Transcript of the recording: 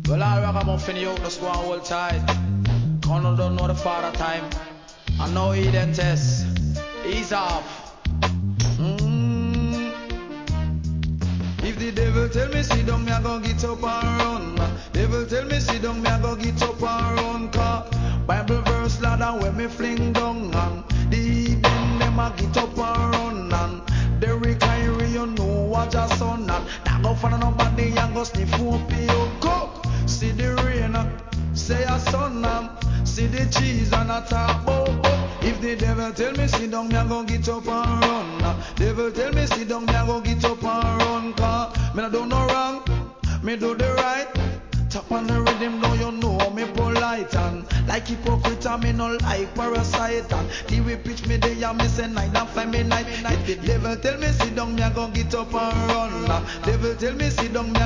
Well, I ragamuffin you, just go and hold tight. Connor don't know the father time. I know he then test. Ease off. If the devil tell me sit down, me I go get up and run. Devil tell me sit down, me I go get up and run. Cause Bible verse ladder when me fling down. And the heathen them a get up and run. And Derrick Kyrie, you know what your son. And that go for nobody and go sniff up your coke. See the rain, say a son. And see the cheese and a talk about. If the devil tell me sit down, me I go get up and run. Devil tell me sit down, me I go get up and run. Cause me no do no wrong, me do the right. Tap on the rhythm, now you know me polite. And like hypocrite, and me no like parasite. And the way pitch me day, and me say night and fly me night. If the devil tell me sit down, me I go get up and run. Devil tell me sit down, me